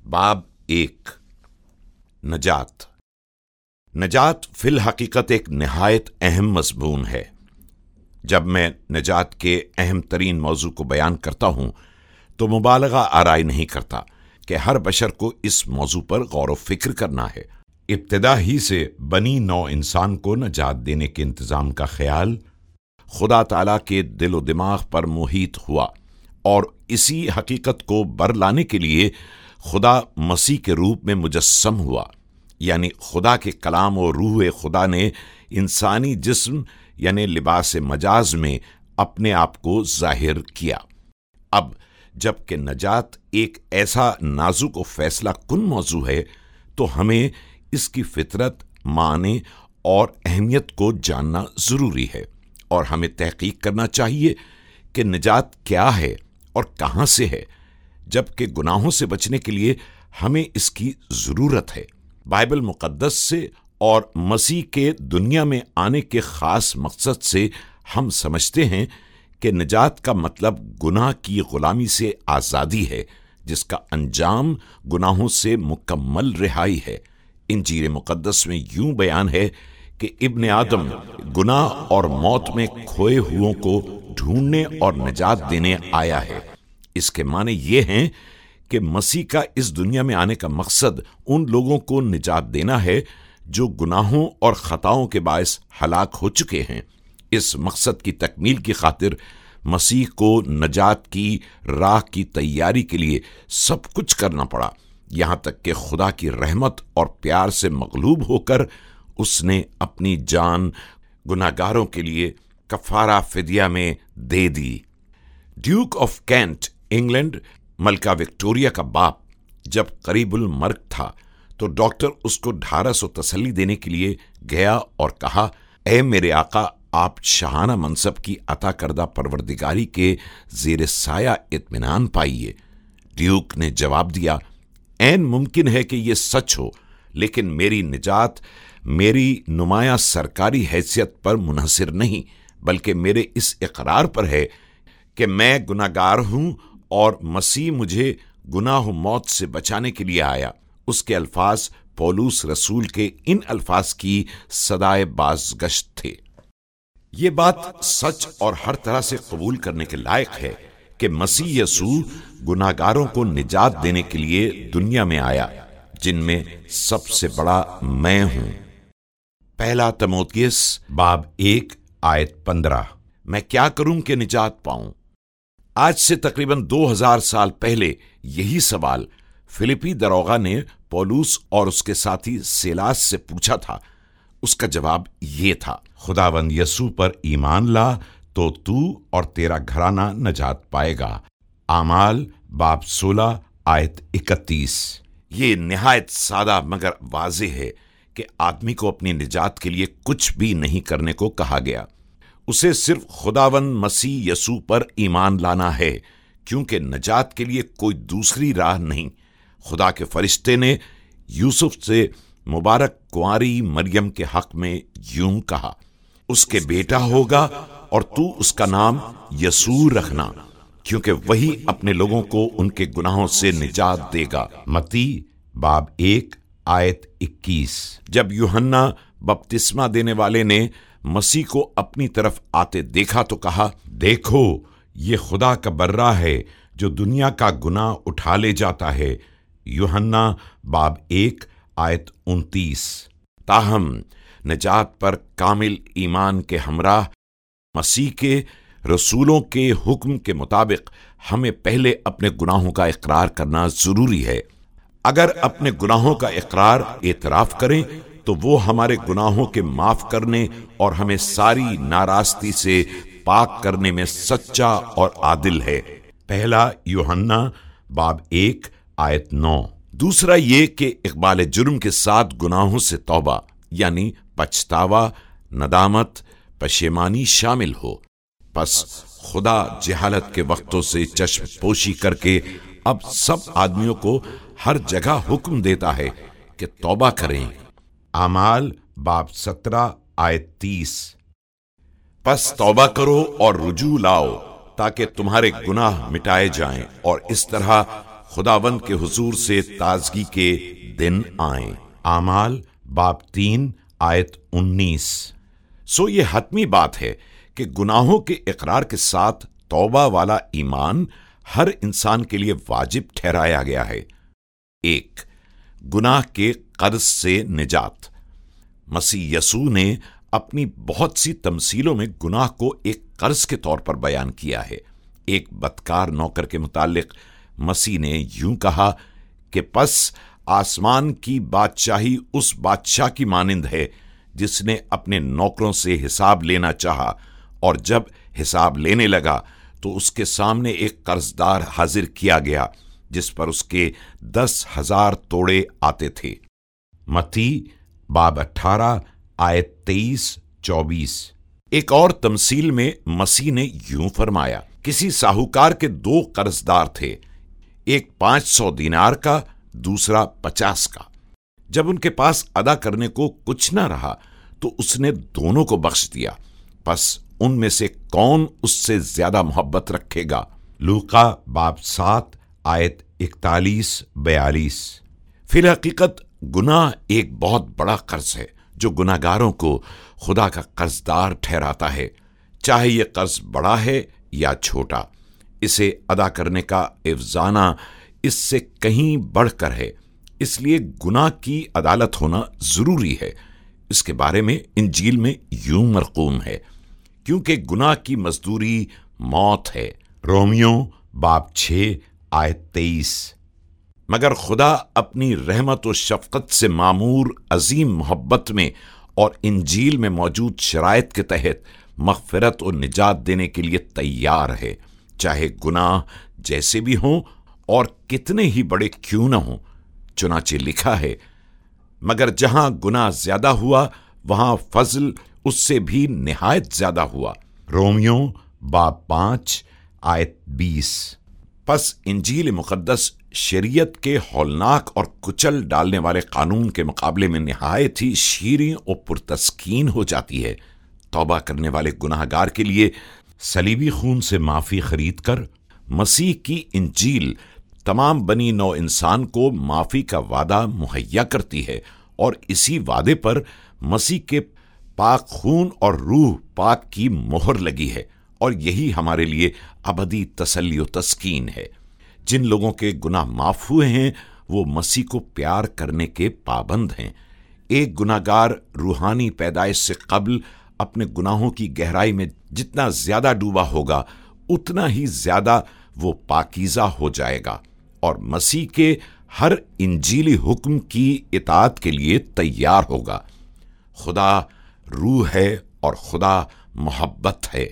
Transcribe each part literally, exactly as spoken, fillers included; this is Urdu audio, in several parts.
باب ایک نجات نجات فی الحقیقت ایک نہایت اہم مضمون ہے۔ جب میں نجات کے اہم ترین موضوع کو بیان کرتا ہوں تو مبالغہ آرائی نہیں کرتا کہ ہر بشر کو اس موضوع پر غور و فکر کرنا ہے۔ ابتدا ہی سے بنی نو انسان کو نجات دینے کے انتظام کا خیال خدا تعالیٰ کے دل و دماغ پر محیط ہوا، اور اسی حقیقت کو برلانے کے لیے خدا مسیح کے روپ میں مجسم ہوا، یعنی خدا کے کلام و روح خدا نے انسانی جسم یعنی لباس مجاز میں اپنے آپ کو ظاہر کیا۔ اب جب کہ نجات ایک ایسا نازک و فیصلہ کن موضوع ہے تو ہمیں اس کی فطرت، معنی اور اہمیت کو جاننا ضروری ہے، اور ہمیں تحقیق کرنا چاہیے کہ نجات کیا ہے اور کہاں سے ہے، جبکہ گناہوں سے بچنے کے لیے ہمیں اس کی ضرورت ہے۔ بائبل مقدس سے اور مسیح کے دنیا میں آنے کے خاص مقصد سے ہم سمجھتے ہیں کہ نجات کا مطلب گناہ کی غلامی سے آزادی ہے، جس کا انجام گناہوں سے مکمل رہائی ہے۔ انجیل مقدس میں یوں بیان ہے کہ ابن آدم گناہ اور موت میں کھوئے ہوئوں کو ڈھونڈنے اور نجات دینے آیا ہے۔ اس کے معنی یہ ہیں کہ مسیح کا اس دنیا میں آنے کا مقصد ان لوگوں کو نجات دینا ہے جو گناہوں اور خطاؤں کے باعث ہلاک ہو چکے ہیں۔ اس مقصد کی تکمیل کی خاطر مسیح کو نجات کی راہ کی تیاری کے لیے سب کچھ کرنا پڑا، یہاں تک کہ خدا کی رحمت اور پیار سے مغلوب ہو کر اس نے اپنی جان گناہگاروں کے لیے کفارہ فدیہ میں دے دی۔ ڈیوک آف کینٹ انگلینڈ، ملکہ وکٹوریہ کا باپ، جب قریب المرگ تھا تو ڈاکٹر اس کو ڈھارس و تسلی دینے کے لیے گیا اور کہا، اے میرے آقا، آپ شاہانہ منصب کی عطا کردہ پروردگاری کے زیر سایہ اطمینان پائیے۔ ڈیوک نے جواب دیا، عین ممکن ہے کہ یہ سچ ہو، لیکن میری نجات میری نمایاں سرکاری حیثیت پر منحصر نہیں، بلکہ میرے اس اقرار پر ہے کہ میں گناہگار ہوں اور مسیح مجھے گناہ و موت سے بچانے کے لیے آیا۔ اس کے الفاظ پولس رسول کے ان الفاظ کی صدائے بازگشت تھے۔ یہ بات سچ اور ہر طرح سے قبول کرنے کے لائق ہے کہ مسیح یسوع گناہگاروں کو نجات دینے کے لیے دنیا میں آیا، جن میں سب سے بڑا میں ہوں۔ پہلا تموتھیوس باب ایک آیت پندرہ۔ میں کیا کروں کہ نجات پاؤں؟ آج سے تقریباً دو ہزار سال پہلے یہی سوال فلپی دروغہ نے پولس اور اس کے ساتھی سیلاس سے پوچھا تھا۔ اس کا جواب یہ تھا، خداوند یسوع پر ایمان لا تو تو اور تیرا گھرانہ نجات پائے گا۔ اعمال باب سولہ آیت اکتیس۔ یہ نہایت سادہ مگر واضح ہے کہ آدمی کو اپنی نجات کے لیے کچھ بھی نہیں کرنے کو کہا گیا، اسے صرف خداوند مسیح یسوع پر ایمان لانا ہے، کیونکہ نجات کے لیے کوئی دوسری راہ نہیں۔ خدا کے فرشتے نے یوسف سے مبارک کنواری مریم کے حق میں یوں کہا، اس کے بیٹا ہوگا اور تو اس کا نام یسوع رکھنا، کیونکہ وہی اپنے لوگوں کو ان کے گناہوں سے نجات دے گا۔ متی باب ایک آیت اکیس۔ جب یوحنا بپتسمہ دینے والے نے مسیح کو اپنی طرف آتے دیکھا تو کہا، دیکھو یہ خدا کا برہ ہے جو دنیا کا گناہ اٹھا لے جاتا ہے۔ یوحنا باب ایک آیت انتیس۔ تاہم نجات پر کامل ایمان کے ہمراہ مسیح کے رسولوں کے حکم کے مطابق ہمیں پہلے اپنے گناہوں کا اقرار کرنا ضروری ہے۔ اگر اپنے گناہوں کا اقرار اعتراف کریں تو وہ ہمارے گناہوں کے معاف کرنے اور ہمیں ساری ناراستی سے پاک کرنے میں سچا اور عادل ہے۔ پہلا یوحنا باب ایک آیت نو۔ دوسرا یہ کہ اقبال جرم کے ساتھ گناہوں سے توبہ یعنی پچھتاوا، ندامت، پشیمانی شامل ہو۔ پس خدا جہالت کے وقتوں سے چشم پوشی کر کے اب سب آدمیوں کو ہر جگہ حکم دیتا ہے کہ توبہ کریں۔ اعمال باب سترہ آیت تیس۔ پس توبہ کرو اور رجوع لاؤ تاکہ تمہارے گناہ مٹائے جائیں، اور اس طرح خداوند کے حضور سے تازگی کے دن آئیں۔ اعمال باب تین آیت انیس۔ سو یہ حتمی بات ہے کہ گناہوں کے اقرار کے ساتھ توبہ والا ایمان ہر انسان کے لیے واجب ٹھہرایا گیا ہے۔ ایک، گناہ کے قرض سے نجات۔ مسیح یسوع نے اپنی بہت سی تمثیلوں میں گناہ کو ایک قرض کے طور پر بیان کیا ہے۔ ایک بدکار نوکر کے متعلق مسیح نے یوں کہا کہ پس آسمان کی بادشاہی اس بادشاہ کی مانند ہے جس نے اپنے نوکروں سے حساب لینا چاہا، اور جب حساب لینے لگا تو اس کے سامنے ایک قرضدار حاضر کیا گیا جس پر اس کے دس ہزار توڑے آتے تھے۔ متی باب اٹھارہ آیت تیئیس چوبیس۔ ایک اور تمثیل میں مسیح نے یوں فرمایا، کسی ساہوکار کے دو قرضدار تھے، ایک پانچ سو دینار کا، دوسرا پچاس کا۔ جب ان کے پاس ادا کرنے کو کچھ نہ رہا تو اس نے دونوں کو بخش دیا۔ پس ان میں سے کون اس سے زیادہ محبت رکھے گا؟ لوقا باب سات آیت اکتالیس بیالیس۔ فی الحقیقت گناہ ایک بہت بڑا قرض ہے جو گناہ گاروں کو خدا کا قرضدار ٹھہراتا ہے، چاہے یہ قرض بڑا ہے یا چھوٹا۔ اسے ادا کرنے کا افزانہ اس سے کہیں بڑھ کر ہے، اس لیے گناہ کی عدالت ہونا ضروری ہے۔ اس کے بارے میں انجیل میں یوں مرقوم ہے، کیونکہ گناہ کی مزدوری موت ہے۔ رومیوں باب چھ آیت تیئیس۔ مگر خدا اپنی رحمت و شفقت سے معمور عظیم محبت میں اور انجیل میں موجود شرائط کے تحت مغفرت و نجات دینے کے لیے تیار ہے، چاہے گناہ جیسے بھی ہوں اور کتنے ہی بڑے کیوں نہ ہوں۔ چنانچہ لکھا ہے، مگر جہاں گناہ زیادہ ہوا وہاں فضل اس سے بھی نہایت زیادہ ہوا۔ رومیوں باب پانچ آیت بیس۔ پس انجیل مقدس شریعت کے ہولناک اور کچل ڈالنے والے قانون کے مقابلے میں نہایت ہی شیریں اور پرتسکین ہو جاتی ہے۔ توبہ کرنے والے گناہ گار کے لیے صلیبی خون سے معافی خرید کر مسیح کی انجیل تمام بنی نو انسان کو معافی کا وعدہ مہیا کرتی ہے، اور اسی وعدے پر مسیح کے پاک خون اور روح پاک کی مہر لگی ہے، اور یہی ہمارے لیے ابدی تسلی و تسکین ہے۔ جن لوگوں کے گناہ معاف ہوئے ہیں وہ مسیح کو پیار کرنے کے پابند ہیں۔ ایک گناہ گار روحانی پیدائش سے قبل اپنے گناہوں کی گہرائی میں جتنا زیادہ ڈوبا ہوگا اتنا ہی زیادہ وہ پاکیزہ ہو جائے گا، اور مسیح کے ہر انجیلی حکم کی اطاعت کے لیے تیار ہوگا۔ خدا روح ہے اور خدا محبت ہے۔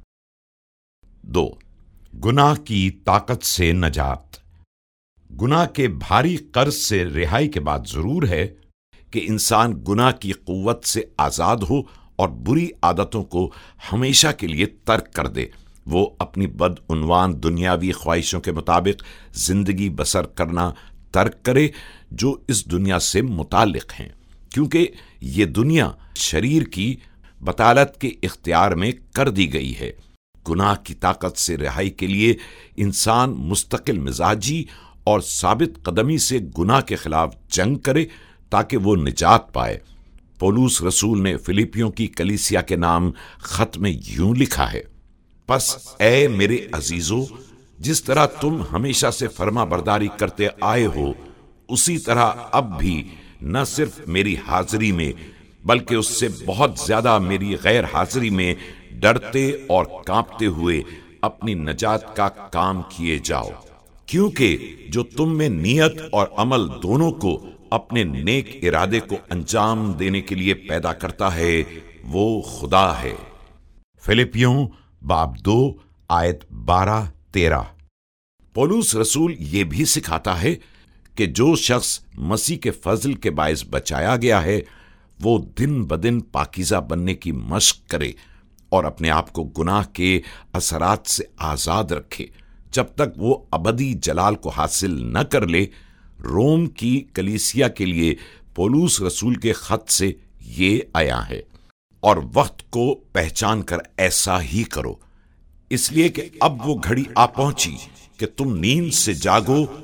دو، گناہ کی طاقت سے نجات۔ گناہ کے بھاری قرض سے رہائی کے بعد ضرور ہے کہ انسان گناہ کی قوت سے آزاد ہو اور بری عادتوں کو ہمیشہ کے لیے ترک کر دے۔ وہ اپنی بدعنوان دنیاوی خواہشوں کے مطابق زندگی بسر کرنا ترک کرے جو اس دنیا سے متعلق ہیں، کیونکہ یہ دنیا شریر کی بطالت کے اختیار میں کر دی گئی ہے۔ گناہ کی طاقت سے رہائی کے لیے انسان مستقل مزاجی اور ثابت قدمی سے گناہ کے خلاف جنگ کرے تاکہ وہ نجات پائے۔ پولس رسول نے فلیپیوں کی کلیسیا کے نام خط میں یوں لکھا ہے، پس اے میرے عزیزو، جس طرح تم ہمیشہ سے فرما برداری کرتے آئے ہو، اسی طرح اب بھی نہ صرف میری حاضری میں بلکہ اس سے بہت زیادہ میری غیر حاضری میں ڈرتے اور کانپتے ہوئے اپنی نجات کا کام کیے جاؤ، کیونکہ جو تم میں نیت اور عمل دونوں کو اپنے نیک ارادے کو انجام دینے کے لیے پیدا کرتا ہے وہ خدا ہے۔ فلیپیوں باب دو آیت بارہ تیرہ۔ پولس رسول یہ بھی سکھاتا ہے کہ جو شخص مسیح کے فضل کے باعث بچایا گیا ہے وہ دن بدن پاکیزہ بننے کی مشق کرے اور اپنے آپ کو گناہ کے اثرات سے آزاد رکھے جب تک وہ ابدی جلال کو حاصل نہ کر لے۔ روم کی کلیسیا کے لیے پولس رسول کے خط سے یہ آیا ہے، اور وقت کو پہچان کر ایسا ہی کرو، اس لیے کہ اب وہ گھڑی آ پہنچی کہ تم نیند سے جاگو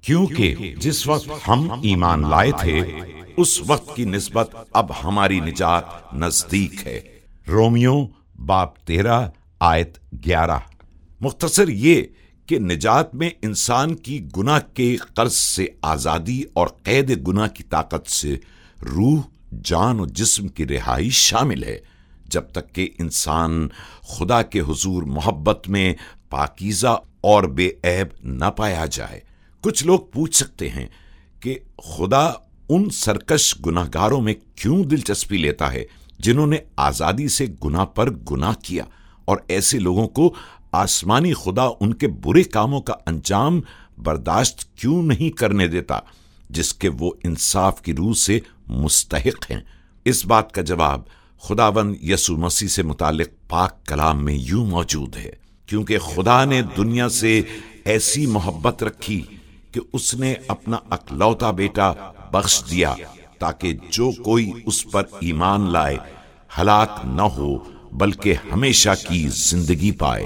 کیونکہ جس وقت ہم ایمان لائے تھے اس وقت کی نسبت اب ہماری نجات نزدیک ہے۔ رومیو باب تیرہ آیت گیارہ۔ مختصر یہ کہ نجات میں انسان کی گناہ کے قرض سے آزادی اور قید گناہ کی طاقت سے روح، جان و جسم کی رہائی شامل ہے، جب تک کہ انسان خدا کے حضور محبت میں پاکیزہ اور بے عیب نہ پایا جائے۔ کچھ لوگ پوچھ سکتے ہیں کہ خدا ان سرکش گناہ گاروں میں کیوں دلچسپی لیتا ہے جنہوں نے آزادی سے گناہ پر گناہ کیا، اور ایسے لوگوں کو آسمانی خدا ان کے برے کاموں کا انجام برداشت کیوں نہیں کرنے دیتا جس کے وہ انصاف کی روح سے مستحق ہیں؟ اس بات کا جواب خداوند یسوع مسیح سے متعلق پاک کلام میں یوں موجود ہے، کیونکہ خدا نے دنیا سے ایسی محبت رکھی کہ اس نے اپنا اکلوتا بیٹا بخش دیا تاکہ جو کوئی اس پر ایمان لائے ہلاک نہ ہو بلکہ ہمیشہ کی زندگی پائے۔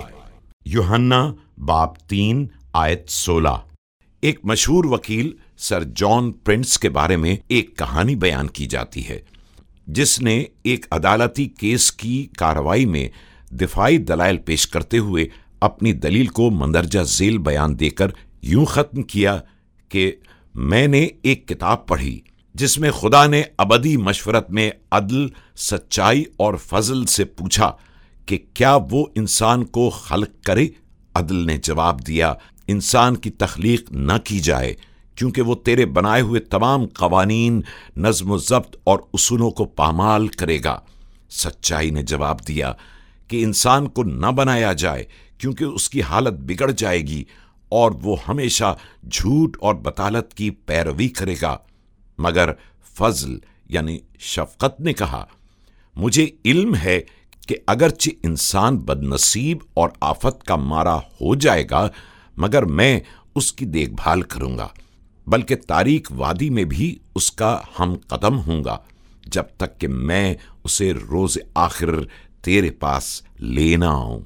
یوحنا باب تین آیت سولہ۔ ایک مشہور وکیل سر جان پرنس کے بارے میں ایک کہانی بیان کی جاتی ہے، جس نے ایک عدالتی کیس کی کارروائی میں دفاعی دلائل پیش کرتے ہوئے اپنی دلیل کو مندرجہ ذیل بیان دے کر یوں ختم کیا کہ میں نے ایک کتاب پڑھی جس میں خدا نے ابدی مشورت میں عدل، سچائی اور فضل سے پوچھا کہ کیا وہ انسان کو خلق کرے۔ عدل نے جواب دیا، انسان کی تخلیق نہ کی جائے کیونکہ وہ تیرے بنائے ہوئے تمام قوانین، نظم و ضبط اور اصولوں کو پامال کرے گا۔ سچائی نے جواب دیا کہ انسان کو نہ بنایا جائے کیونکہ اس کی حالت بگڑ جائے گی اور وہ ہمیشہ جھوٹ اور بطالت کی پیروی کرے گا۔ مگر فضل یعنی شفقت نے کہا، مجھے علم ہے کہ اگرچہ انسان بد نصیب اور آفت کا مارا ہو جائے گا مگر میں اس کی دیکھ بھال کروں گا، بلکہ تاریک وادی میں بھی اس کا ہم قدم ہوں گا جب تک کہ میں اسے روز آخر تیرے پاس لے نہ آؤں۔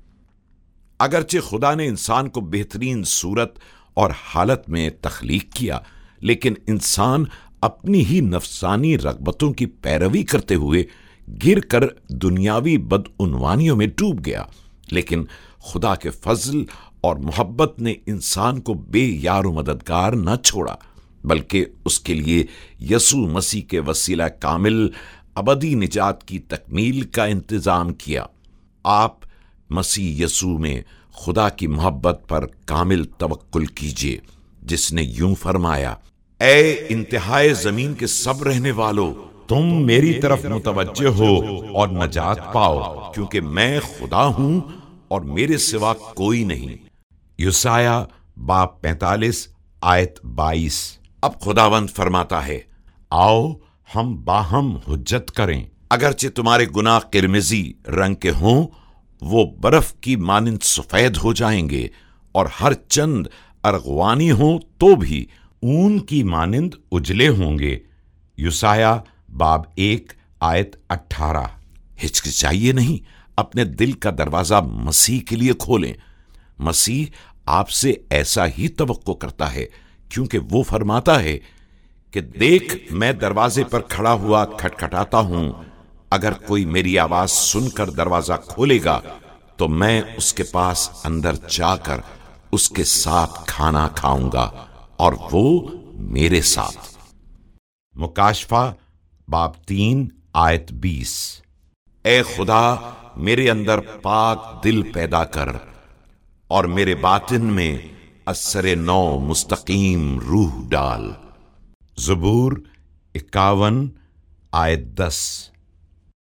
اگرچہ خدا نے انسان کو بہترین صورت اور حالت میں تخلیق کیا، لیکن انسان اپنی ہی نفسانی رغبتوں کی پیروی کرتے ہوئے گر کر دنیاوی بدعنوانیوں میں ڈوب گیا۔ لیکن خدا کے فضل اور محبت نے انسان کو بے یار و مددگار نہ چھوڑا، بلکہ اس کے لیے یسوع مسیح کے وسیلہ کامل ابدی نجات کی تکمیل کا انتظام کیا۔ آپ مسیح یسوع میں خدا کی محبت پر کامل توکل کیجیے، جس نے یوں فرمایا، اے انتہائے زمین کے سب رہنے والو، تم میری طرف متوجہ ہو اور نجات پاؤ، کیونکہ میں خدا ہوں اور میرے سوا کوئی نہیں۔ یسایہ باب پینتالیس آیت بائیس۔ اب خداوند فرماتا ہے، آؤ ہم باہم حجت کریں، اگرچہ تمہارے گناہ قرمزی رنگ کے ہوں وہ برف کی مانند سفید ہو جائیں گے، اور ہر چند ارغوانی ہوں تو بھی اون کی مانند اجلے ہوں گے۔ یسایہ باب ایک آیت اٹھارہ۔ ہچکچائیے نہیں، اپنے دل کا دروازہ مسیح کے لیے کھولیں۔ مسیح آپ سے ایسا ہی توقع کرتا ہے، کیونکہ وہ فرماتا ہے کہ دیکھ میں دروازے پر کھڑا ہوا کھٹکھٹاتا ہوں، اگر کوئی میری آواز سن کر دروازہ کھولے گا تو میں اس کے پاس اندر جا کر اس کے ساتھ کھانا کھاؤں گا اور وہ میرے ساتھ۔ مکاشفہ باب تین آیت بیس۔ اے خدا میرے اندر پاک دل پیدا کر اور میرے باطن میں اثر نو مستقیم روح ڈال۔ زبور اکاون آیت دس۔